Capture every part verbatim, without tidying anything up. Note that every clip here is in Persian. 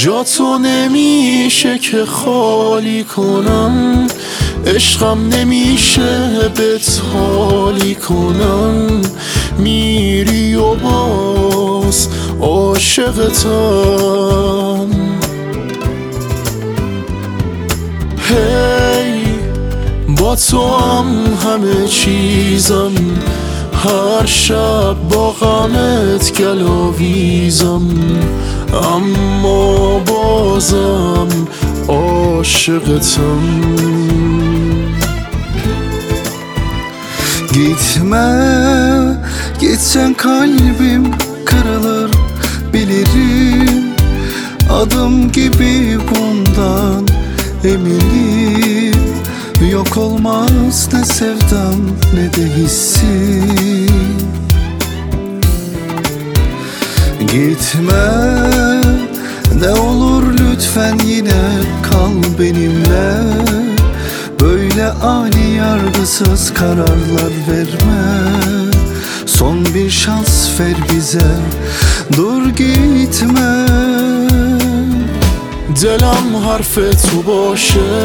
جا تو نمیشه که خالی کنم، عشقم نمیشه بهت حالی کنم. میری و باز عاشقتم. هی با تو هم همه چیزم، هر شب با غمت گلاویزم، اما بازم aşıqım. Gitme, gitsen kalbim kırılır bilirim. Adım gibi bundan eminim. Yok olmaz ne sevdam ne de hissim. Gitme, ne olur lütfen yine kal benimle. Böyle ani yargısız kararlar verme. Son bir şans ver bize, dur gitme. دلم حرف تو باشه،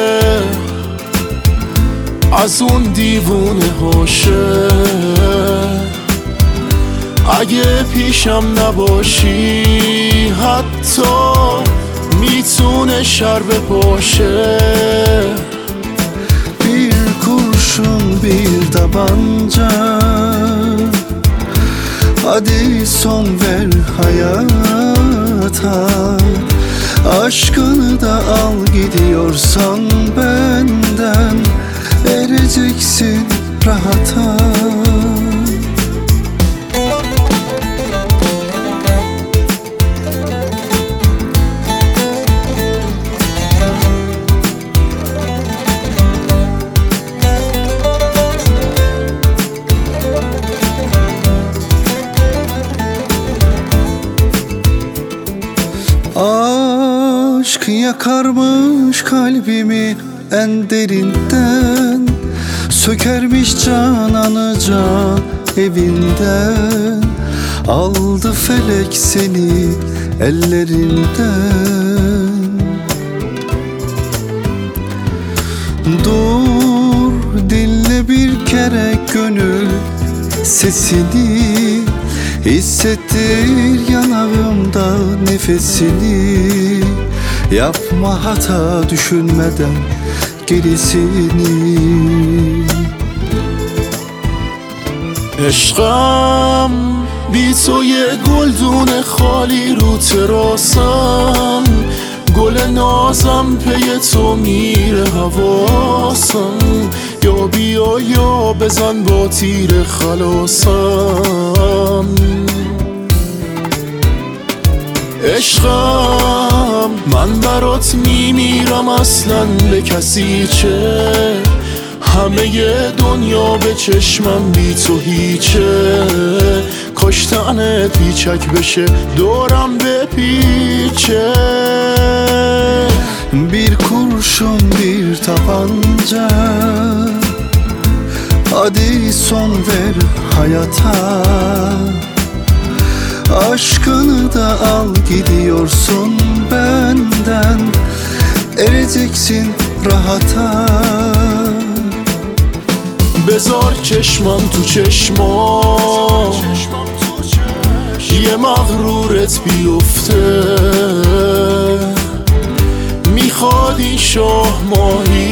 از اون دیوونه هاشه. اگه پیشم نباشی حتی میتونه شر بپاشه. Bir kurşun bir tabanca, hadi son ver hayata. Aşkını da al gidiyorsan benden, ereceksin rahata. Aşk yakarmış kalbimi en derinden, sökermiş cananı can evinden. Aldı felek seni ellerinden. Dur dinle bir kere gönül sesini, hissettir yanağımda nefesini. Yapma hata düşünmeden gerisini. عشقم بی تو یه گلدون خالی رو تراسم، گل نازم پی تو میره حواسم. یا بیا یا بزن با تیر خلاصم. عشقم من برات میمیرم اصلا به کسی چه. همه دنیا به چشمم بی تو هیچه. کشتنت پیچک بشه دورم بپیچه. Bir kurşun bir tabanca, hadi son ver hayata. Aşkını da al gidiyorsun benden, ereceksin rahata. بذار چشمم تو چشمام، یه مغرورت بیفته. میخواد این شاه ماهی